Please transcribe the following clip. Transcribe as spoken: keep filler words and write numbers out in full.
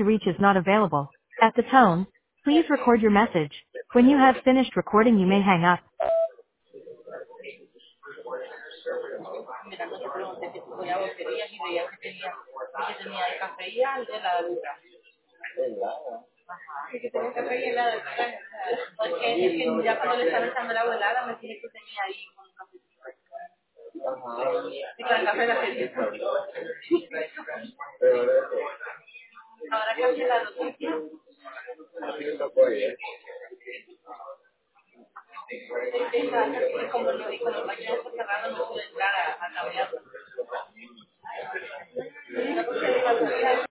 to reach is not available. At the tone, please record your message. When you have finished recording, you may hang up. Mira, no te pregunté si tú voy a boquerías y veía que tenía, y que tenía el café y al de la dura. Sí, que tenía café y helado. Porque es que ya cuando le estaba echando la helada me dije que tenía ahí un café. Y con el café la gente. Ahora casi helado. Y como no, y como el baño está cerrado, no pude entrar a, a cambiarlo.